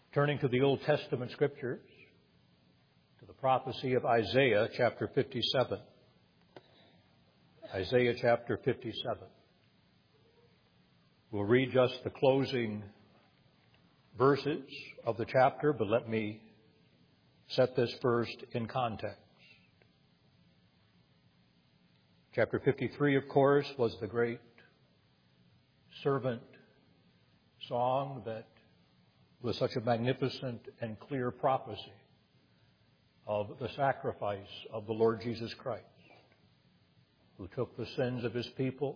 Turning to the Old Testament Scriptures, to the prophecy of Isaiah chapter 57. Isaiah chapter 57. We'll read just the closing verses of the chapter, but let me set this first in context. Chapter 53, of course, was the great servant song that was such a magnificent and clear prophecy of the sacrifice of the Lord Jesus Christ, who took the sins of His people,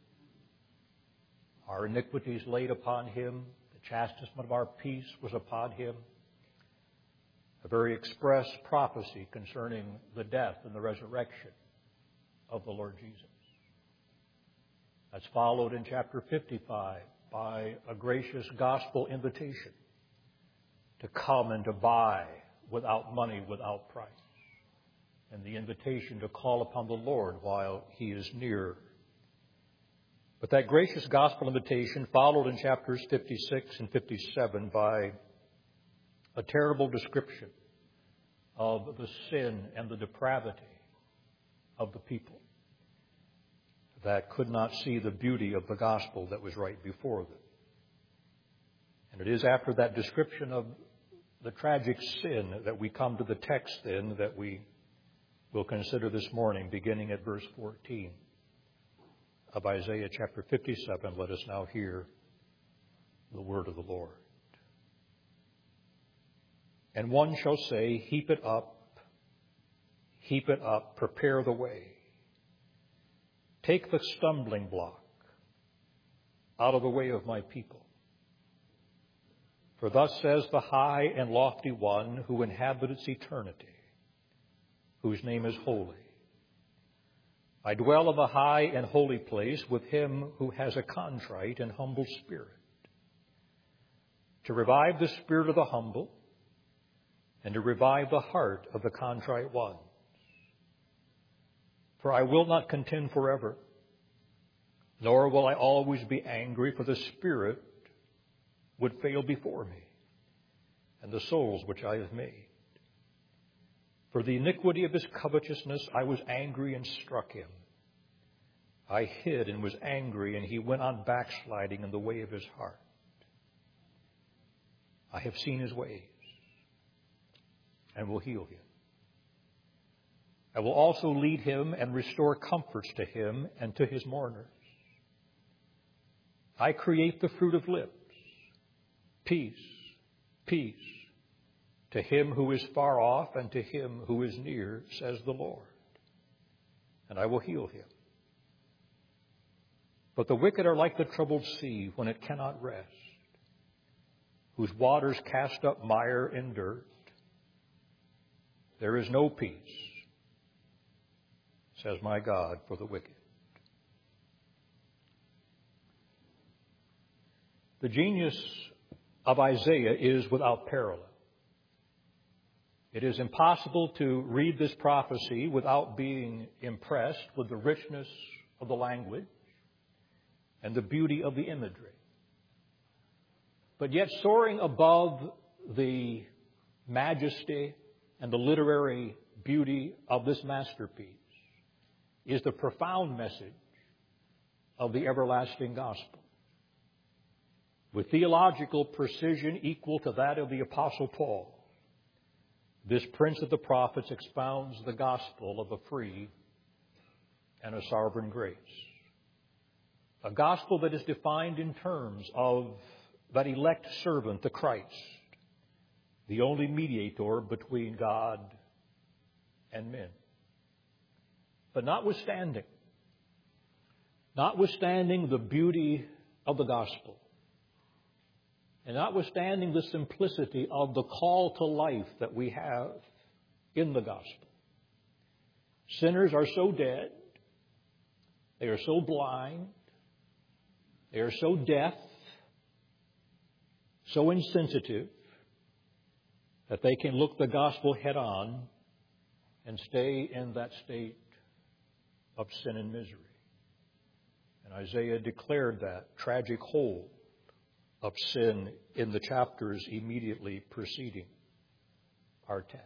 our iniquities laid upon Him, the chastisement of our peace was upon Him. A very express prophecy concerning the death and the resurrection of the Lord Jesus. That's followed in chapter 55 by a gracious gospel invitation to come and to buy without money, without price, and the invitation to call upon the Lord while He is near. But that gracious gospel invitation followed in chapters 56 and 57 by a terrible description of the sin and the depravity of the people that could not see the beauty of the gospel that was right before them. And it is after that description of the tragic sin that we come to the text then that we will consider this morning, beginning at verse 14 of Isaiah chapter 57. Let us now hear the word of the Lord. And one shall say, heap it up, prepare the way. Take the stumbling block out of the way of my people. For thus says the high and lofty one who inhabits eternity, whose name is holy. I dwell in the high and holy place with him who has a contrite and humble spirit, to revive the spirit of the humble and to revive the heart of the contrite ones. For I will not contend forever, nor will I always be angry, for the Spirit would fail before me, and the souls which I have made. For the iniquity of his covetousness I was angry and struck him. I hid and was angry, and he went on backsliding in the way of his heart. I have seen his ways, and will heal him. I will also lead him and restore comforts to him and to his mourners. I create the fruit of lips. Peace, peace, to him who is far off and to him who is near, says the Lord. And I will heal him. But the wicked are like the troubled sea when it cannot rest, whose waters cast up mire and dirt. There is no peace, says my God, for the wicked. The genius of Isaiah is without parallel. It is impossible to read this prophecy without being impressed with the richness of the language and the beauty of the imagery. But yet, soaring above the majesty and the literary beauty of this masterpiece is the profound message of the everlasting gospel. With theological precision equal to that of the Apostle Paul, this Prince of the Prophets expounds the gospel of a free and a sovereign grace. A gospel that is defined in terms of that elect servant, the Christ, the only mediator between God and men. But notwithstanding the beauty of the gospel, and notwithstanding the simplicity of the call to life that we have in the gospel, sinners are so dead, they are so blind, they are so deaf, so insensitive, that they can look the gospel head on and stay in that state of sin and misery. And Isaiah declared that tragic hold of sin in the chapters immediately preceding our text.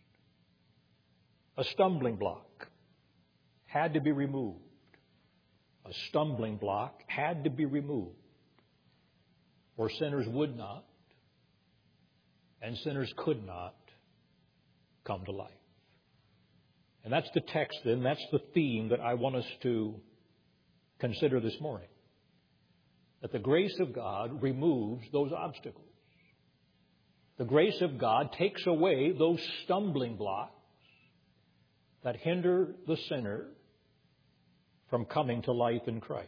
A stumbling block had to be removed. A stumbling block had to be removed, or sinners would not, and sinners could not come to life. And that's the text then, that's the theme that I want us to consider this morning. That the grace of God removes those obstacles. The grace of God takes away those stumbling blocks that hinder the sinner from coming to life in Christ.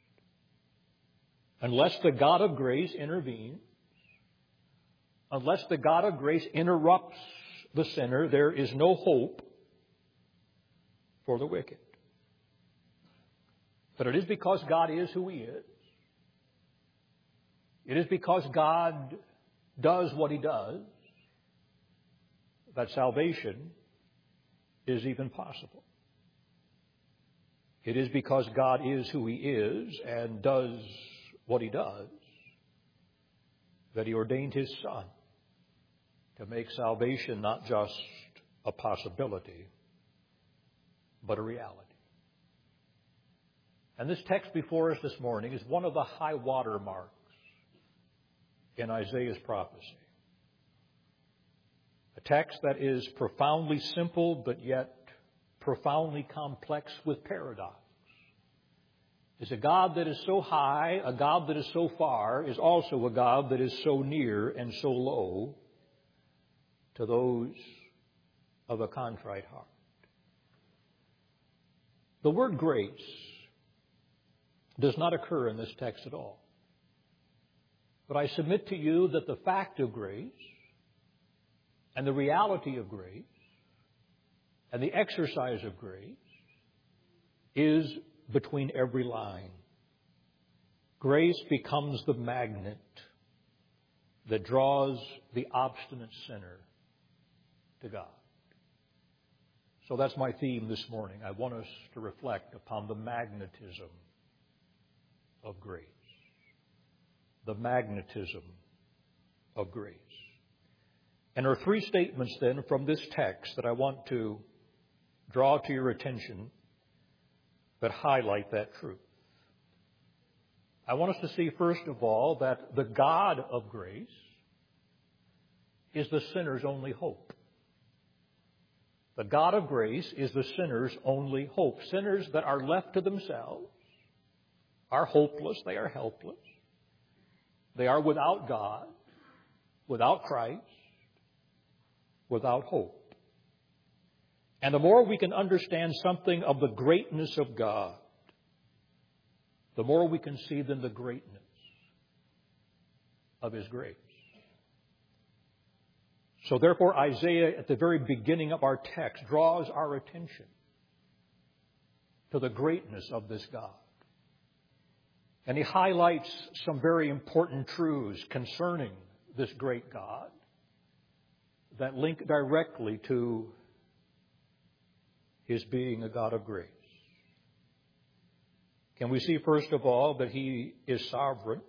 Unless the God of grace intervenes, unless the God of grace interrupts the sinner, there is no hope for the wicked. But it is because God is who He is. It is because God does what He does that salvation is even possible. It is because God is who He is and does what He does that He ordained His Son to make salvation not just a possibility, but a reality. And this text before us this morning is one of the high water marks in Isaiah's prophecy. A text that is profoundly simple, but yet profoundly complex with paradox. Is a God that is so high, a God that is so far, is also a God that is so near and so low to those of a contrite heart. The word grace does not occur in this text at all. But I submit to you that the fact of grace and the reality of grace and the exercise of grace is between every line. Grace becomes the magnet that draws the obstinate sinner to God. So that's my theme this morning. I want us to reflect upon the magnetism of grace. The magnetism of grace. And there are three statements then from this text that I want to draw to your attention that highlight that truth. I want us to see, first of all, that the God of grace is the sinner's only hope. The God of grace is the sinner's only hope. Sinners that are left to themselves are hopeless, they are helpless. They are without God, without Christ, without hope. And the more we can understand something of the greatness of God, the more we can see then the greatness of His grace. So therefore, Isaiah, at the very beginning of our text, draws our attention to the greatness of this God. And he highlights some very important truths concerning this great God that link directly to His being a God of grace. Can we see, first of all, that He is sovereign?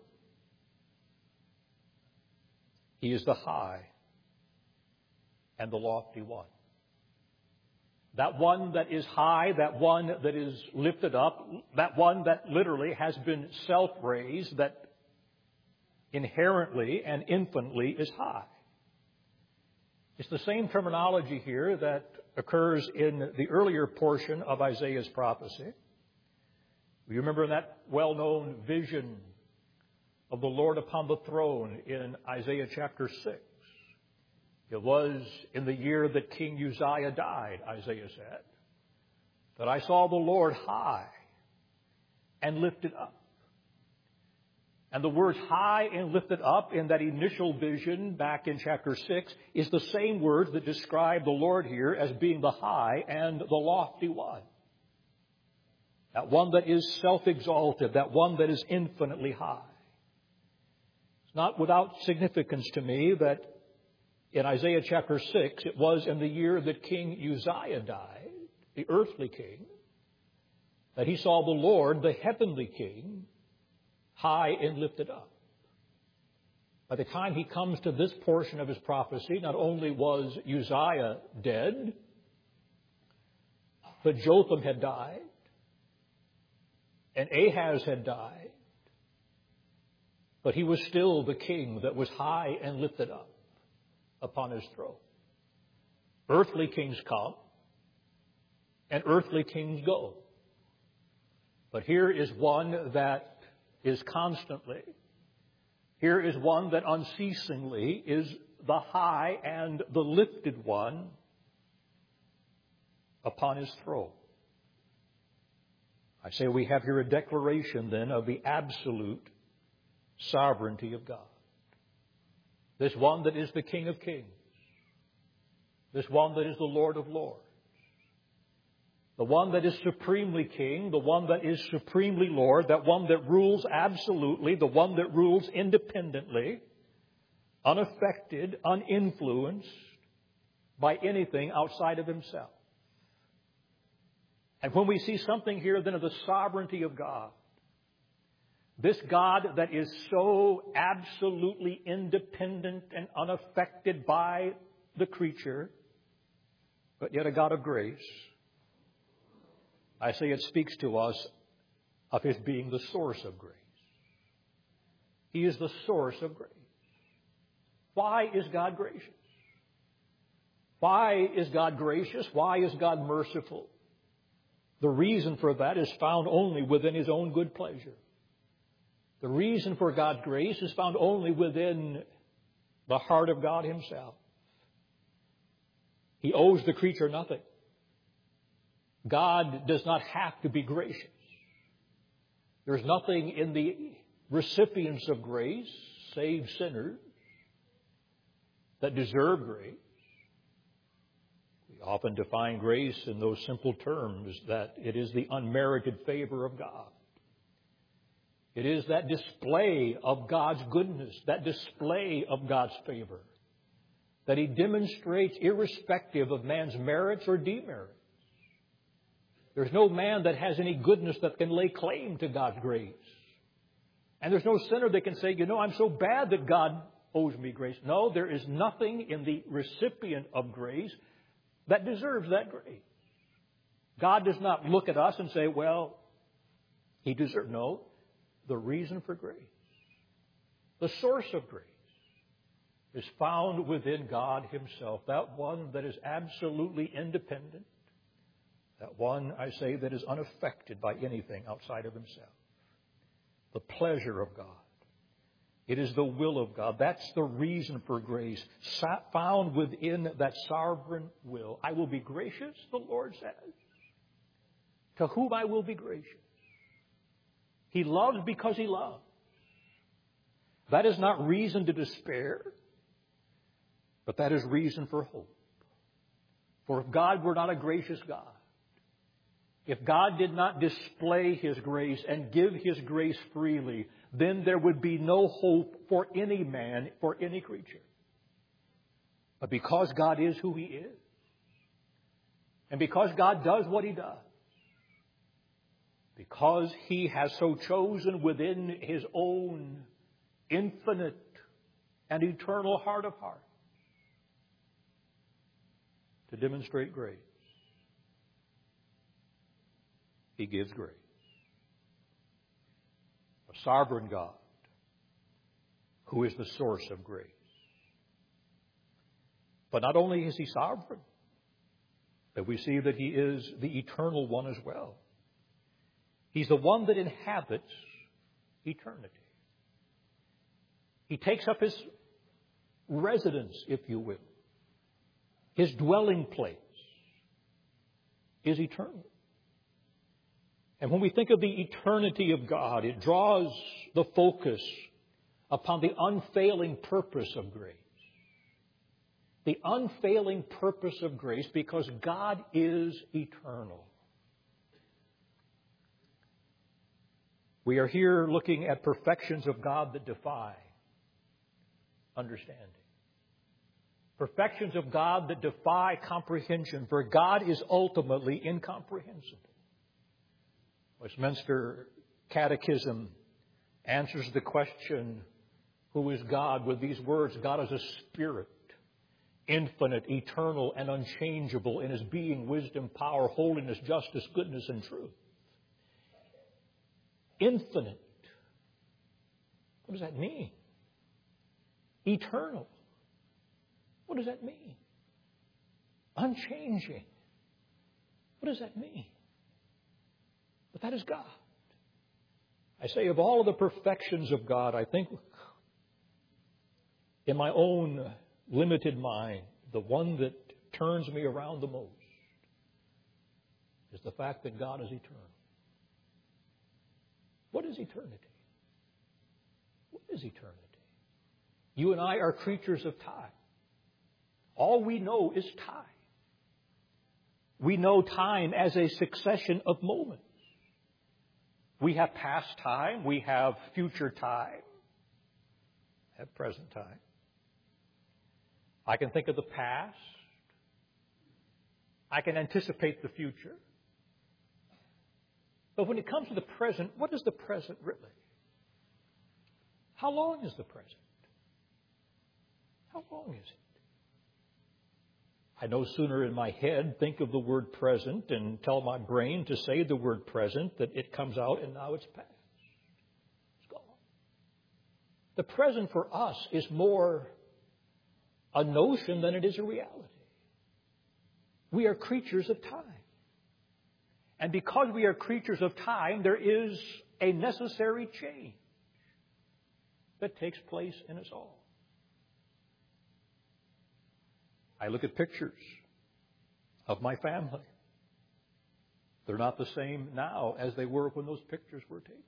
He is the high and the lofty one. That one that is high, that one that is lifted up, that one that literally has been self-raised, that inherently and infinitely is high. It's the same terminology here that occurs in the earlier portion of Isaiah's prophecy. You remember that well-known vision of the Lord upon the throne in Isaiah chapter 6. It was in the year that King Uzziah died, Isaiah said, that I saw the Lord high and lifted up. And the words high and lifted up in that initial vision back in chapter 6 is the same words that describe the Lord here as being the high and the lofty one. That one that is self-exalted, that one that is infinitely high. It's not without significance to me that in Isaiah chapter 6, it was in the year that King Uzziah died, the earthly king, that he saw the Lord, the heavenly king, high and lifted up. By the time he comes to this portion of his prophecy, not only was Uzziah dead, but Jotham had died, and Ahaz had died, but he was still the king that was high and lifted up upon his throne. Earthly kings come, and earthly kings go. But here is one that is constantly, here is one that unceasingly is the high and the lifted one upon his throne. I say we have here a declaration then of the absolute sovereignty of God. This one that is the King of Kings. This one that is the Lord of Lords. The one that is supremely King, the one that is supremely Lord, that one that rules absolutely, the one that rules independently, unaffected, uninfluenced by anything outside of himself. And when we see something here then of the sovereignty of God, this God that is so absolutely independent and unaffected by the creature, but yet a God of grace, I say it speaks to us of His being the source of grace. He is the source of grace. Why is God gracious? Why is God gracious? Why is God merciful? The reason for that is found only within His own good pleasure. The reason for God's grace is found only within the heart of God Himself. He owes the creature nothing. God does not have to be gracious. There's nothing in the recipients of grace, save sinners, that deserve grace. We often define grace in those simple terms that it is the unmerited favor of God. It is that display of God's goodness, that display of God's favor that He demonstrates irrespective of man's merits or demerits. There's no man that has any goodness that can lay claim to God's grace. And there's no sinner that can say, I'm so bad that God owes me grace. No, there is nothing in the recipient of grace that deserves that grace. God does not look at us and say, well, he deserves. No, the reason for grace, the source of grace, is found within God Himself, that one that is absolutely independent, that one, I say, that is unaffected by anything outside of Himself. The pleasure of God. It is the will of God. That's the reason for grace, found within that sovereign will. I will be gracious, the Lord says, to whom I will be gracious. He loves because He loves. That is not reason to despair, but that is reason for hope. For if God were not a gracious God, if God did not display His grace and give His grace freely, then there would be no hope for any man, for any creature. But because God is who He is, and because God does what He does, because He has so chosen within His own infinite and eternal heart of hearts to demonstrate grace, He gives grace. A sovereign God who is the source of grace. But not only is He sovereign, but we see that He is the eternal one as well. He's the one that inhabits eternity. He takes up His residence, if you will. His dwelling place is eternal. And when we think of the eternity of God, it draws the focus upon the unfailing purpose of grace. The unfailing purpose of grace, because God is eternal. We are here looking at perfections of God that defy understanding. Perfections of God that defy comprehension, for God is ultimately incomprehensible. Westminster Catechism answers the question, who is God, with these words, God is a spirit, infinite, eternal, and unchangeable in his being, wisdom, power, holiness, justice, goodness, and truth. Infinite. What does that mean? Eternal. What does that mean? Unchanging. What does that mean? But that is God. I say of all of the perfections of God, I think in my own limited mind, the one that turns me around the most is the fact that God is eternal. What is eternity? What is eternity? You and I are creatures of time. All we know is time. We know time as a succession of moments. We have past time, we have future time, have present time. I can think of the past. I can anticipate the future. But when it comes to the present, what is the present really? How long is the present? How long is it? I no sooner in my head think of the word present and tell my brain to say the word present that it comes out and now it's past. It's gone. The present for us is more a notion than it is a reality. We are creatures of time. And because we are creatures of time, there is a necessary change that takes place in us all. I look at pictures of my family. They're not the same now as they were when those pictures were taken.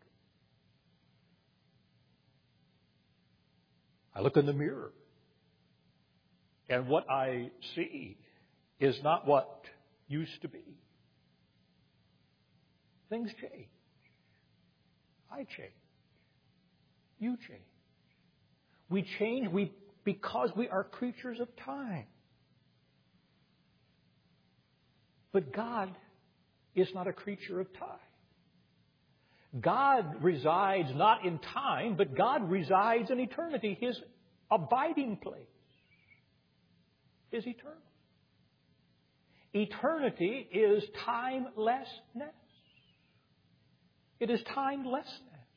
I look in the mirror, and what I see is not what used to be. Things change. I change. You change. We change because we are creatures of time. But God is not a creature of time. God resides not in time, but God resides in eternity. His abiding place is eternal. Eternity is timelessness. It is timelessness.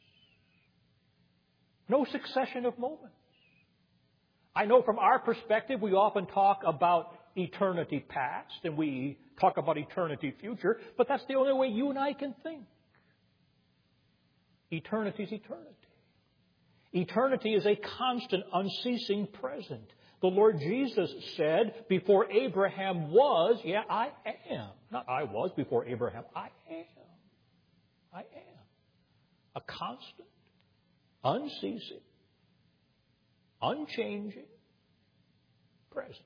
No succession of moments. I know from our perspective we often talk about eternity past and we talk about eternity future, but that's the only way you and I can think. Eternity is eternity. Eternity is a constant, unceasing present. The Lord Jesus said, before Abraham was, yeah, I am. Not I was before Abraham. I am. I am. A constant, unceasing, unchanging present.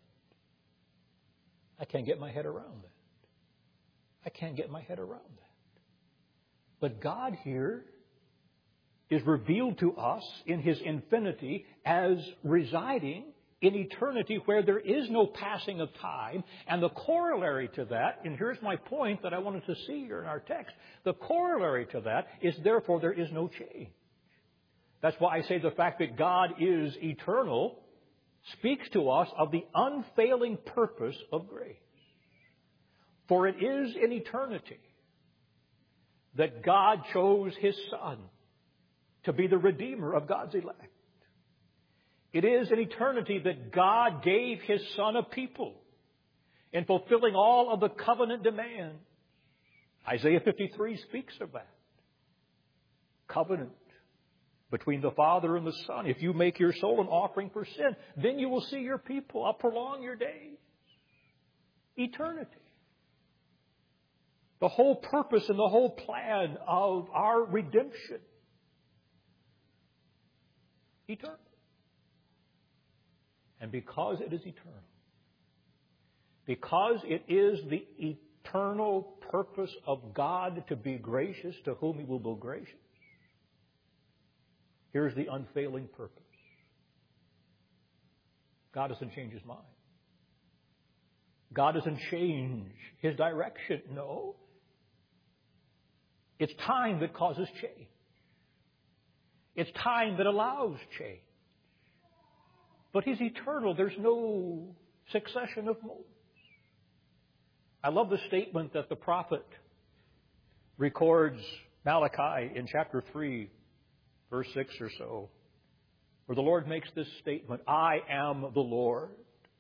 I can't get my head around that. I can't get my head around that. But God here is revealed to us in His infinity as residing in eternity where there is no passing of time. And the corollary to that, and here's my point that I wanted to see here in our text, the corollary to that is therefore there is no change. That's why I say the fact that God is eternal speaks to us of the unfailing purpose of grace. For it is in eternity that God chose His Son to be the Redeemer of God's elect. It is in eternity that God gave His Son a people in fulfilling all of the covenant demands. Isaiah 53 speaks of that. Covenant between the Father and the Son. If you make your soul an offering for sin, then you will see your people. I'll prolong your days. Eternity. The whole purpose and the whole plan of our redemption. Eternal. And because it is eternal, because it is the eternal purpose of God to be gracious to whom He will be gracious, here's the unfailing purpose. God doesn't change His mind. God doesn't change His direction. No. It's time that causes change. It's time that allows change. But He's eternal. There's no succession of modes. I love the statement that the prophet records, Malachi, in chapter 3, verse 6 or so, where the Lord makes this statement, I am the Lord.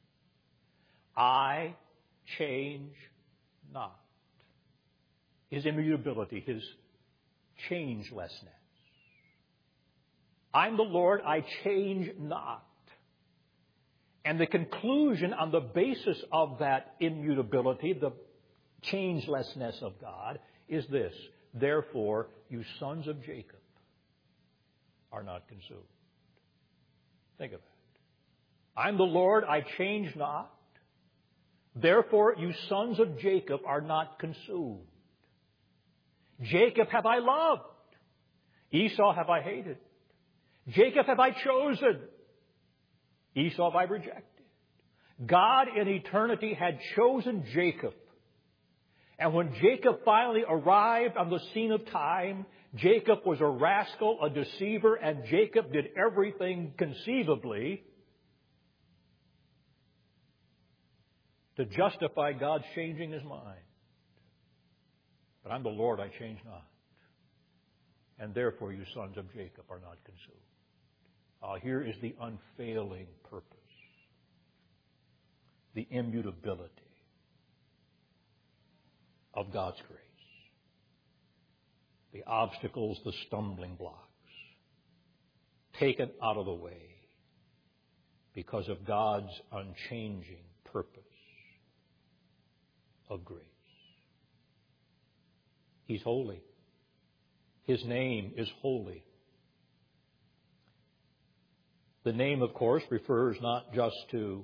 I change not. His immutability, His changelessness. I'm the Lord, I change not. And the conclusion on the basis of that immutability, the changelessness of God, is this. Therefore, you sons of Jacob are not consumed. Think of that. I'm the Lord, I change not. Therefore, you sons of Jacob are not consumed. Jacob have I loved. Esau have I hated. Jacob have I chosen. Esau have I rejected. God in eternity had chosen Jacob. And when Jacob finally arrived on the scene of time, Jacob was a rascal, a deceiver, and Jacob did everything conceivably to justify God's changing His mind. But I'm the Lord, I change not. And therefore you sons of Jacob are not consumed. Here is the unfailing purpose, the immutability of God's grace. The obstacles, the stumbling blocks, taken out of the way because of God's unchanging purpose of grace. He's holy. His name is holy. The name, of course, refers not just to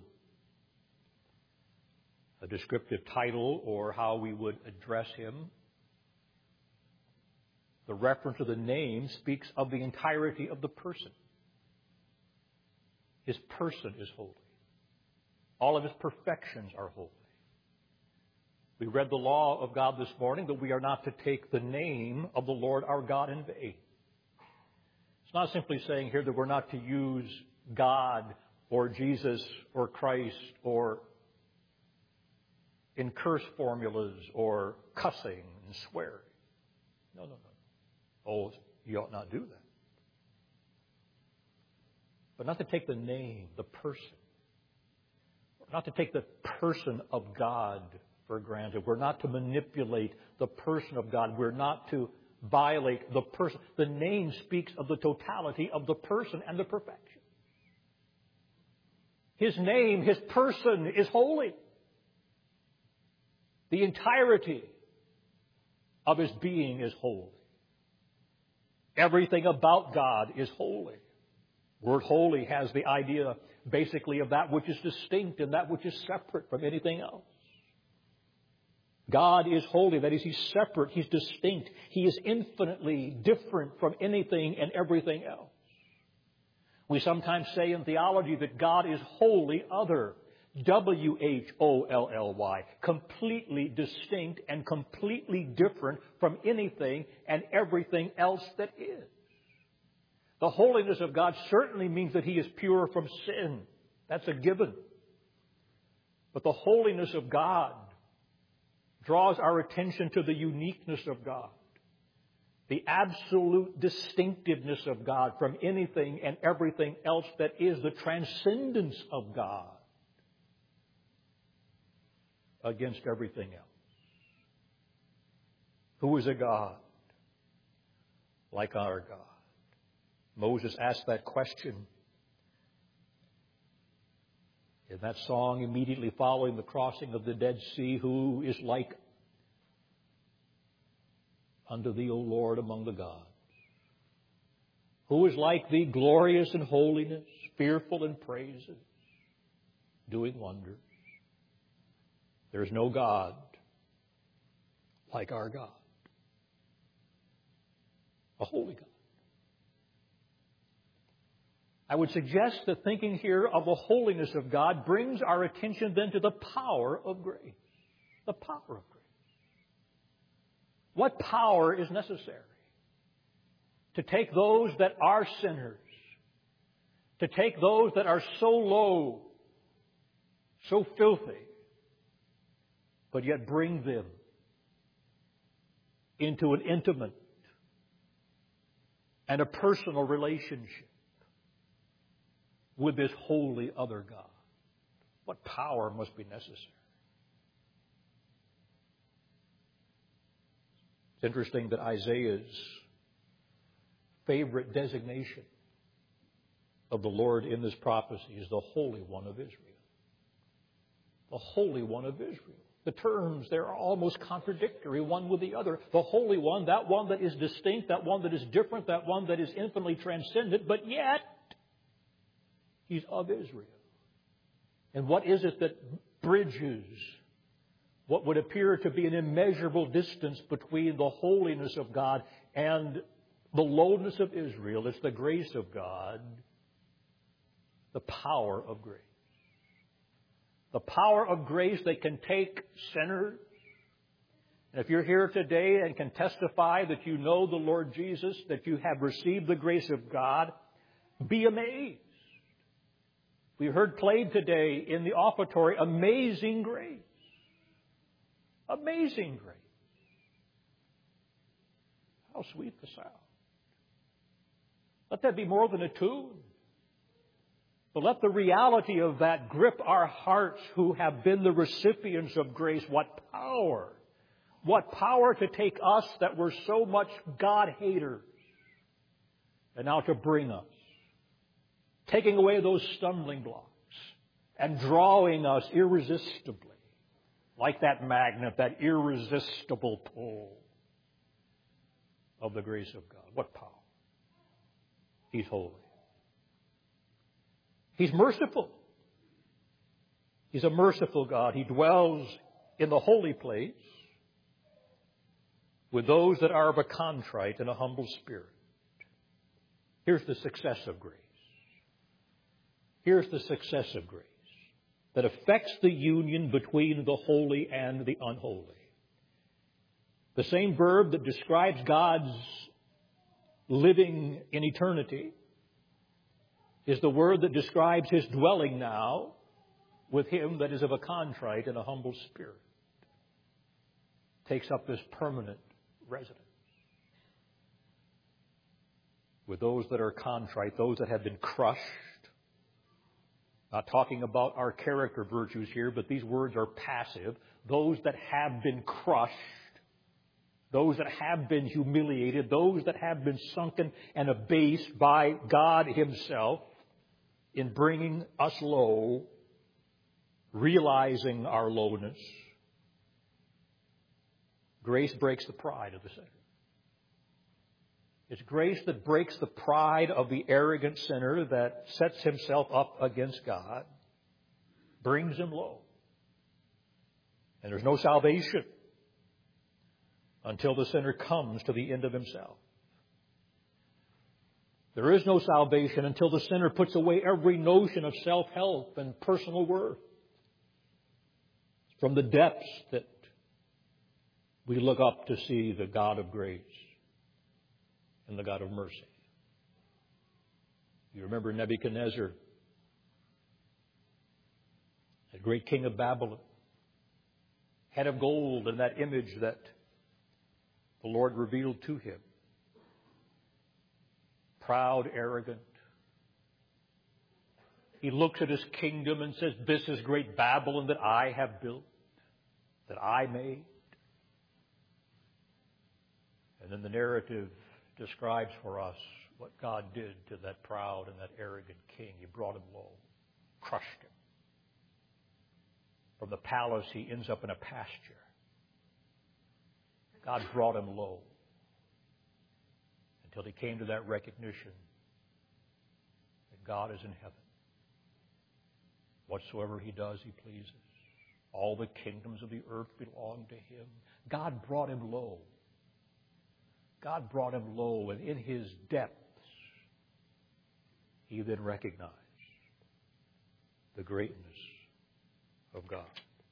a descriptive title or how we would address Him. The reference to the name speaks of the entirety of the person. His person is holy. All of His perfections are holy. We read the law of God this morning that we are not to take the name of the Lord our God in vain. It's not simply saying here that we're not to use God or Jesus or Christ or in curse formulas or cussing and swearing. No. Oh, you ought not do that. But not to take the name, the person. Not to take the person of God for granted. We're not to manipulate the person of God. We're not to violate the person. The name speaks of the totality of the person and the perfection. His name, His person is holy. The entirety of His being is holy. Everything about God is holy. The word holy has the idea basically of that which is distinct and that which is separate from anything else. God is holy. That is, He's separate. He's distinct. He is infinitely different from anything and everything else. We sometimes say in theology that God is wholly other. W-H-O-L-L-Y. Completely distinct and completely different from anything and everything else that is. The holiness of God certainly means that He is pure from sin. That's a given. But the holiness of God draws our attention to the uniqueness of God, the absolute distinctiveness of God from anything and everything else that is, the transcendence of God against everything else. Who is a God like our God? Moses asked that question in that song immediately following the crossing of the Dead Sea. Who is like unto Thee, O Lord, among the gods? Who is like Thee, glorious in holiness, fearful in praises, doing wonders? There is no God like our God, a holy God. I would suggest that thinking here of the holiness of God brings our attention then to the power of grace. The power of grace. What power is necessary to take those that are sinners, to take those that are so low, so filthy, but yet bring them into an intimate and a personal relationship with this holy other God. What power must be necessary? It's interesting that Isaiah's favorite designation of the Lord in this prophecy is the Holy One of Israel. The Holy One of Israel. The terms there are almost contradictory, one with the other. The Holy One, that one that is distinct, that one that is different, that one that is infinitely transcendent, but yet He's of Israel. And what is it that bridges what would appear to be an immeasurable distance between the holiness of God and the lowness of Israel? It's the grace of God, the power of grace. The power of grace that can take sinners. And if you're here today and can testify that you know the Lord Jesus, that you have received the grace of God, be amazed. We heard played today in the offertory, Amazing Grace. Amazing grace. How sweet the sound. Let that be more than a tune. But let the reality of that grip our hearts who have been the recipients of grace. What power. What power to take us that were so much God-haters and now to bring us. Taking away those stumbling blocks and drawing us irresistibly. Like that magnet, that irresistible pull of the grace of God. What power. He's holy. He's merciful. He's a merciful God. He dwells in the holy place with those that are of a contrite and a humble spirit. Here's the success of grace. Here's the success of grace that affects the union between the holy and the unholy. The same verb that describes God's living in eternity is the word that describes His dwelling now with him that is of a contrite and a humble spirit. Takes up this permanent residence with those that are contrite, those that have been crushed. Not talking about our character virtues here, but these words are passive. Those that have been crushed, those that have been humiliated, those that have been sunken and abased by God Himself in bringing us low, realizing our lowness. Grace breaks the pride of the sinner. It's grace that breaks the pride of the arrogant sinner that sets himself up against God, brings him low. And there's no salvation until the sinner comes to the end of himself. There is no salvation until the sinner puts away every notion of self-help and personal worth. It's from the depths that we look up to see the God of grace and the God of mercy. You remember Nebuchadnezzar, the great king of Babylon, head of gold, and that image that the Lord revealed to him. Proud, arrogant. He looks at his kingdom and says, "This is great Babylon that I have built, that I made." And then the narrative describes for us what God did to that proud and that arrogant king. He brought him low, crushed him. From the palace, he ends up in a pasture. God brought him low until he came to that recognition that God is in heaven. Whatsoever He does, He pleases. All the kingdoms of the earth belong to Him. God brought him low. God brought him low, and in his depths, he then recognized the greatness of God.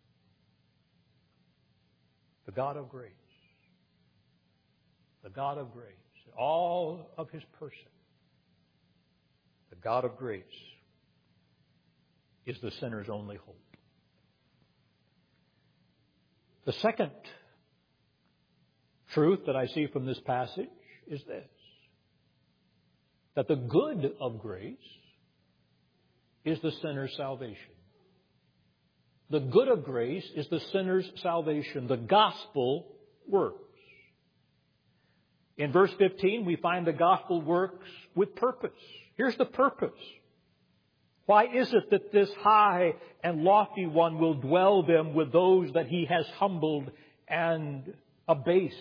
The God of grace. The God of grace. All of His person. The God of grace is the sinner's only hope. The second truth that I see from this passage is this: that the good of grace is the sinner's salvation. The good of grace is the sinner's salvation. The gospel works. In verse 15, we find the gospel works with purpose. Here's the purpose. Why is it that this high and lofty one will dwell them with those that he has humbled and abased?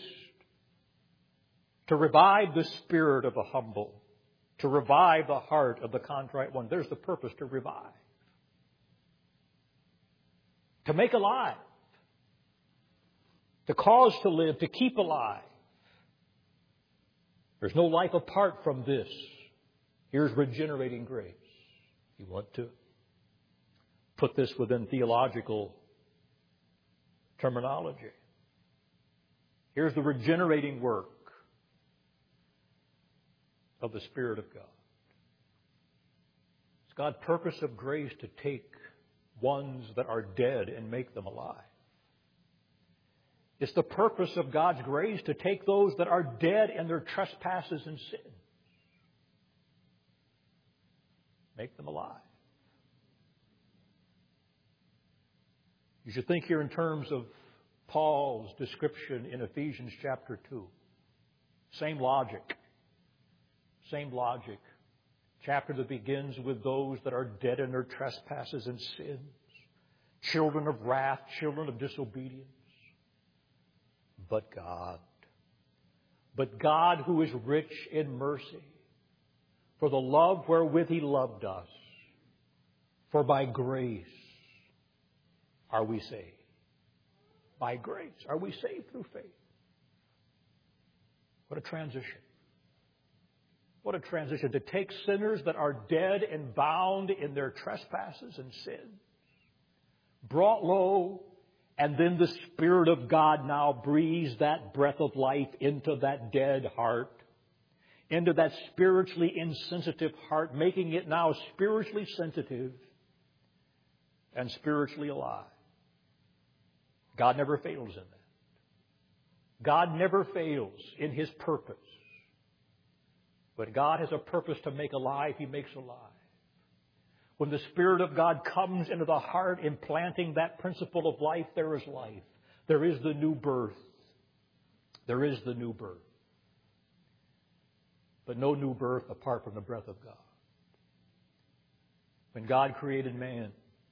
To revive the spirit of the humble, to revive the heart of the contrite one. There's the purpose, to revive. To make alive. To cause to live, to keep alive. There's no life apart from this. Here's regenerating grace. You want to put this within theological terminology. Here's the regenerating work of the Spirit of God. It's God's purpose of grace to take ones that are dead and make them alive. It's the purpose of God's grace to take those that are dead in their trespasses and sins, make them alive. You should think here in terms of Paul's description in Ephesians chapter 2. Same logic. Same logic. Chapter that begins with those that are dead in their trespasses and sins, children of wrath, children of disobedience. But God who is rich in mercy, for the love wherewith He loved us, for by grace are we saved. By grace are we saved through faith. What a transition. What a transition to take sinners that are dead and bound in their trespasses and sins, brought low, and then the Spirit of God now breathes that breath of life into that dead heart, into that spiritually insensitive heart, making it now spiritually sensitive and spiritually alive. God never fails in that. God never fails in His purpose. When God has a purpose to make alive, He makes alive. When the Spirit of God comes into the heart, implanting that principle of life, there is life. There is the new birth. There is the new birth. But no new birth apart from the breath of God. When God created man,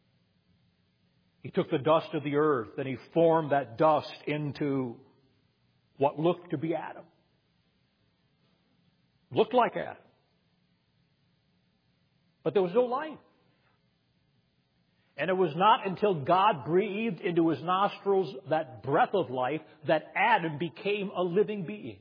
He took the dust of the earth and He formed that dust into what looked to be Adam. Looked like Adam. But there was no life. And it was not until God breathed into his nostrils that breath of life that Adam became a living being.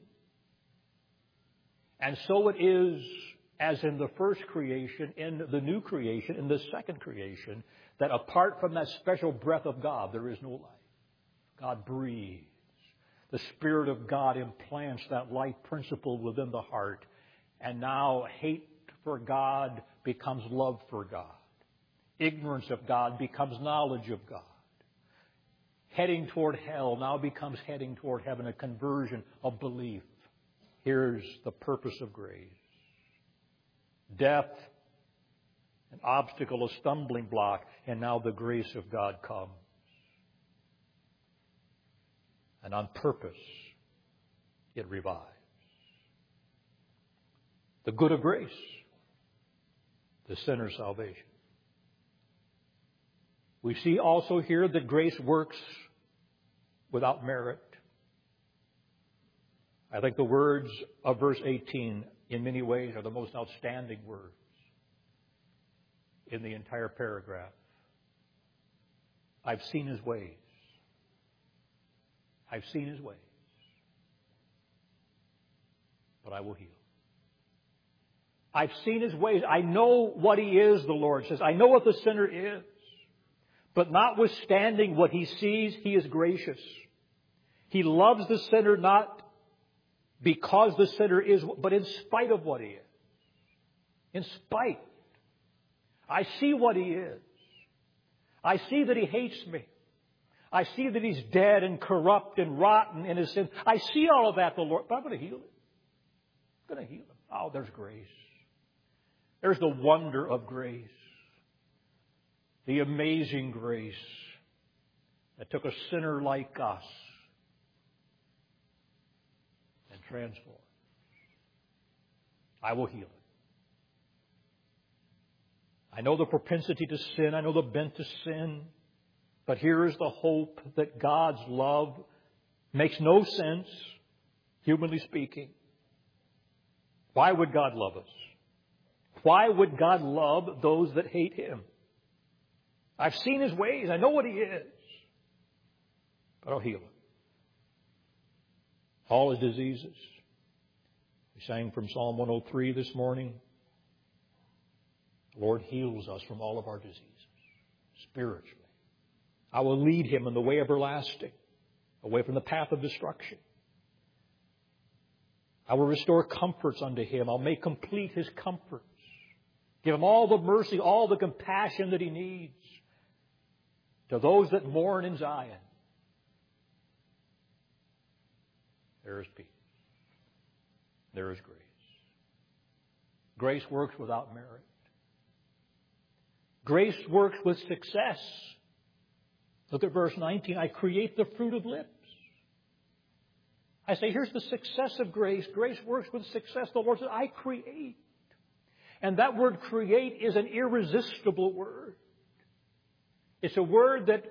And so it is, as in the first creation, in the new creation, in the second creation, that apart from that special breath of God, there is no life. God breathes. The Spirit of God implants that life principle within the heart. And now hate for God becomes love for God. Ignorance of God becomes knowledge of God. Heading toward hell now becomes heading toward heaven, a conversion of belief. Here's the purpose of grace. Death, an obstacle, a stumbling block, and now the grace of God comes. And on purpose, it revives. The good of grace, the sinner's salvation. We see also here that grace works without merit. I think the words of verse 18 in many ways are the most outstanding words in the entire paragraph. I've seen His ways. I've seen His ways. But I will heal. I've seen His ways. I know what He is, the Lord says. I know what the sinner is. But notwithstanding what He sees, He is gracious. He loves the sinner not because the sinner is, but in spite of what he is. In spite I see what He is. I see that He hates me. I see that He's dead and corrupt and rotten in His sin. I see all of that, the Lord. But I'm going to heal Him. I'm going to heal Him. Oh, there's grace. There's the wonder of grace. The amazing grace that took a sinner like us and transformed. I will heal it. I know the propensity to sin. I know the bent to sin. But here is the hope that God's love makes no sense, humanly speaking. Why would God love us? Why would God love those that hate Him? I've seen His ways. I know what He is. But I'll heal Him. All His diseases. We sang from Psalm 103 this morning. The Lord heals us from all of our diseases, spiritually. I will lead him in the way everlasting, away from the path of destruction. I will restore comforts unto him. I'll make complete his comforts. Give him all the mercy, all the compassion that he needs. To those that mourn in Zion, there is peace. There is grace. Grace works without merit. Grace works with success. Look at verse 19. I create the fruit of lips. I say, here's the success of grace. Grace works with success. The Lord says, I create. And that word create is an irresistible word. It's a word that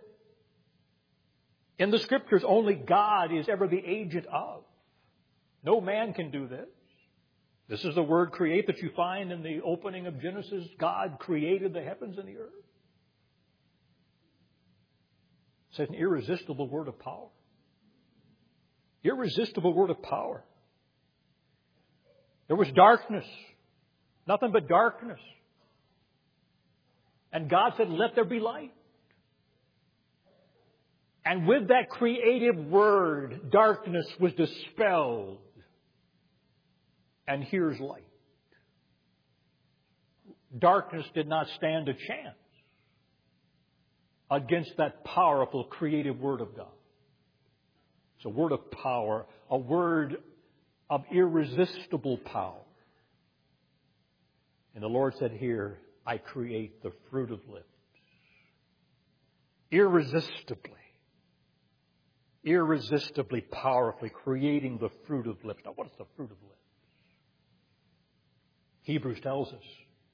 in the Scriptures only God is ever the agent of. No man can do this. This is the word create that you find in the opening of Genesis. God created the heavens and the earth. It's an irresistible word of power. Irresistible word of power. There was darkness. Nothing but darkness. And God said, let there be light. And with that creative word, darkness was dispelled. And here's light. Darkness did not stand a chance against that powerful creative word of God. It's a word of power, a word of irresistible power. And the Lord said here, I create the fruit of lips. Irresistibly, powerfully creating the fruit of lips. Now, what is the fruit of lips? Hebrews tells us.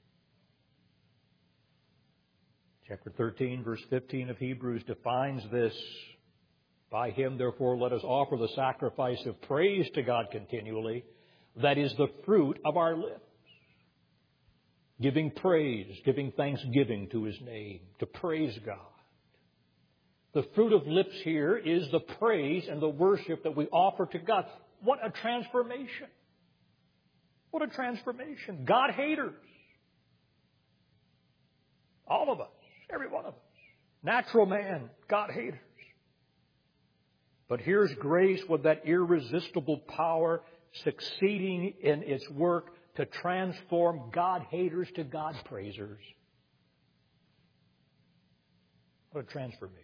Chapter 13, verse 15 of Hebrews defines this. By him, therefore, let us offer the sacrifice of praise to God continually. That is the fruit of our lips. Giving praise, giving thanksgiving to his name, to praise God. The fruit of lips here is the praise and the worship that we offer to God. What a transformation. What a transformation. God haters. All of us. Every one of us. Natural man. God haters. But here's grace with that irresistible power succeeding in its work to transform God haters to God praisers. What a transformation.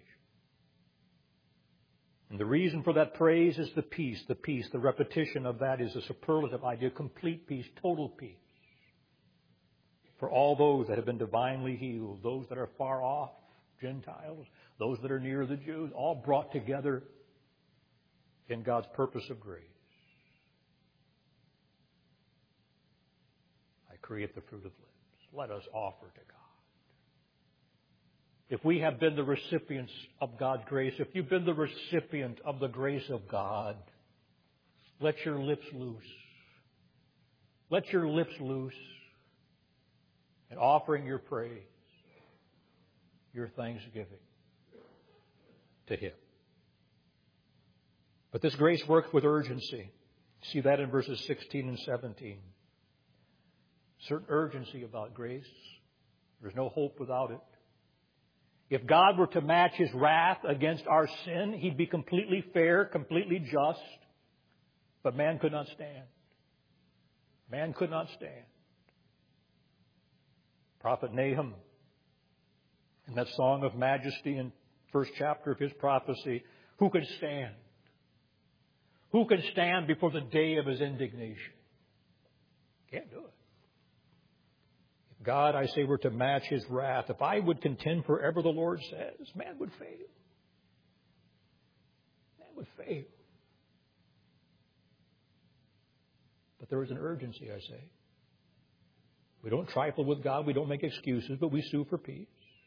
And the reason for that praise is the peace. The repetition of that is a superlative idea. Complete peace, total peace. For all those that have been divinely healed, those that are far off, Gentiles, those that are near the Jews, all brought together in God's purpose of grace. I create the fruit of lips. Let us offer to God. If we have been the recipients of God's grace, if you've been the recipient of the grace of God, let your lips loose. Let your lips loose in offering your praise, your thanksgiving to Him. But this grace works with urgency. See that in verses 16 and 17. Certain urgency about grace. There's no hope without it. If God were to match His wrath against our sin, He'd be completely fair, completely just. But man could not stand. Man could not stand. Prophet Nahum In that song of majesty in first chapter of his prophecy, who can stand? Who can stand before the day of his indignation? Can't do it. If God, I say, were to match his wrath, if I would contend forever, the Lord says, man would fail. Man would fail. But there is an urgency, I say. We don't trifle with God. We don't make excuses, but we sue for peace.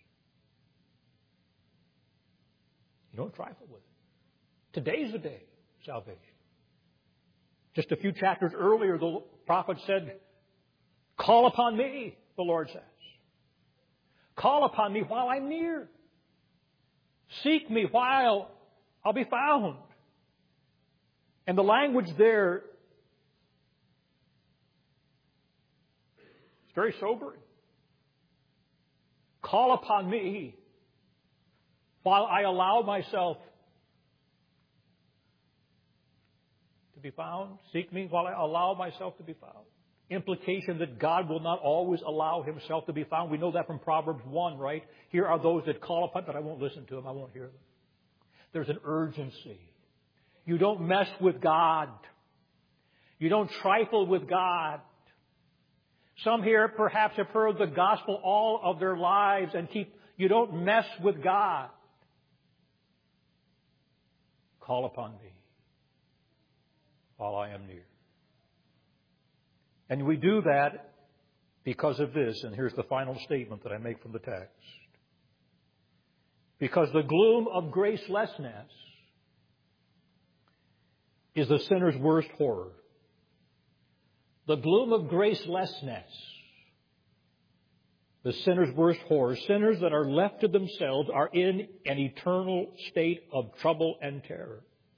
You don't trifle with it. Today's the day of salvation. Just a few chapters earlier, the prophet said, call upon me, the Lord says. Call upon me while I'm near. Seek me while I'll be found. And the language there is very sobering. Call upon me while I allow myself to be found. Seek me while I allow myself to be found. Implication that God will not always allow himself to be found. We know that from Proverbs 1, right? Here are those that call upon, but I won't listen to them. I won't hear them. There's an urgency. You don't mess with God. You don't trifle with God. Some here perhaps have heard the gospel all of their lives and you don't mess with God. Call upon me while I am near. And we do that because of this, and here's the final statement that I make from the text. Because the gloom of gracelessness is the sinner's worst horror. The gloom of gracelessness, the sinner's worst horror. Sinners that are left to themselves are in an eternal state of trouble and terror.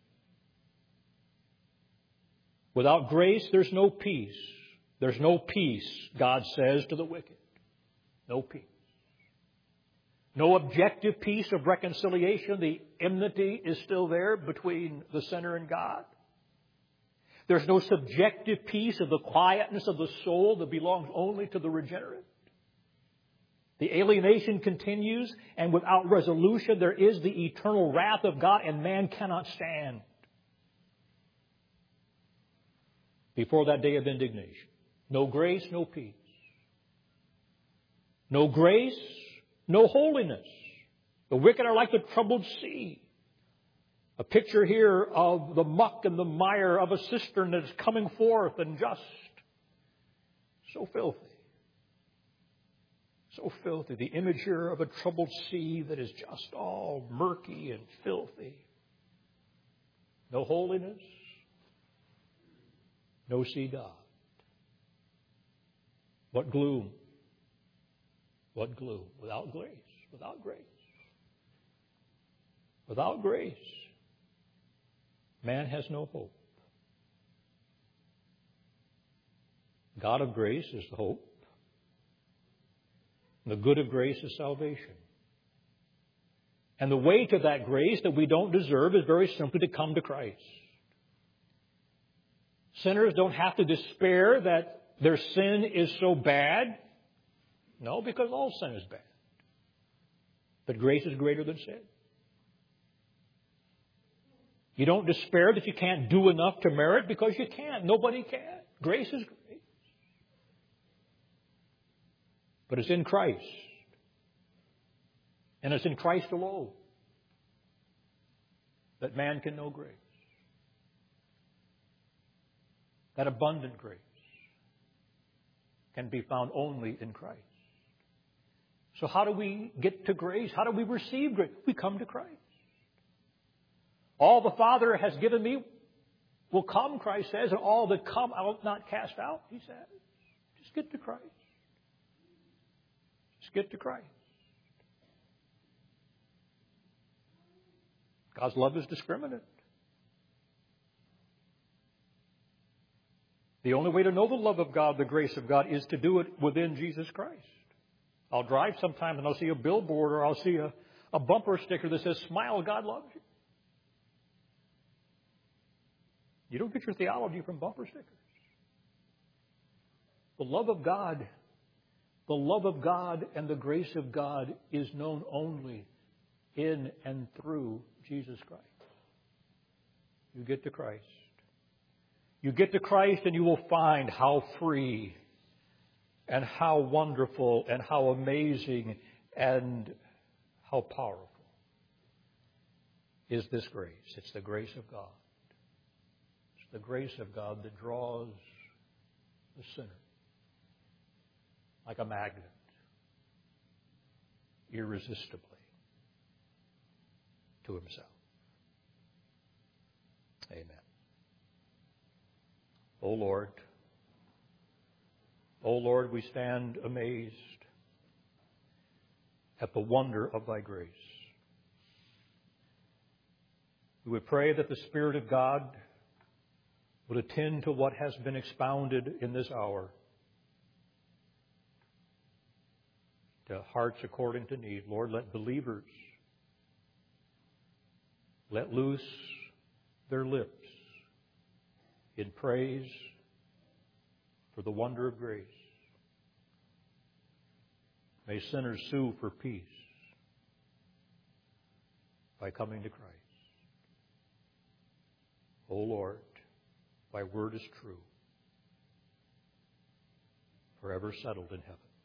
Without grace, there's no peace. There's no peace, God says to the wicked. No peace. No objective peace of reconciliation. The enmity is still there between the sinner and God. There's no subjective peace of the quietness of the soul that belongs only to the regenerate. The alienation continues, and without resolution, there is the eternal wrath of God, and man cannot stand before that day of indignation. No grace, no peace. No grace, no holiness. The wicked are like the troubled sea. A picture here of the muck and the mire of a cistern that is coming forth and just so filthy. So filthy. The image here of a troubled sea that is just all murky and filthy. No holiness. No see God. What gloom. What gloom. Without grace. Without grace. Without grace. Man has no hope. God of grace is the hope. The good of grace is salvation. And the way to that grace that we don't deserve is very simply to come to Christ. Sinners don't have to despair that their sin is so bad. No, because all sin is bad. But grace is greater than sin. You don't despair that you can't do enough to merit, because you can't. Nobody can. Grace is grace. But it's in Christ. And it's in Christ alone that man can know grace. That abundant grace can be found only in Christ. So how do we get to grace? How do we receive grace? We come to Christ. All the Father has given me will come, Christ says, and all that come I will not cast out, he says. Just get to Christ. Just get to Christ. God's love is discriminate. The only way to know the love of God, the grace of God, is to do it within Jesus Christ. I'll drive sometime and I'll see a billboard or I'll see a bumper sticker that says, "Smile, God loves you." You don't get your theology from bumper stickers. The love of God The love of God and the grace of God is known only in and through Jesus Christ. You get to Christ. You get to Christ and you will find how free and how wonderful and how amazing and how powerful is this grace. It's the grace of God. It's the grace of God that draws the sinner like a magnet, irresistibly, to Himself. Amen. O Lord, we stand amazed at the wonder of Thy grace. We would pray that the Spirit of God would attend to what has been expounded in this hour, to hearts according to need. Lord, let believers let loose their lips in praise for the wonder of grace. May sinners sue for peace by coming to Christ. O Lord, Thy word is true, forever settled in heaven.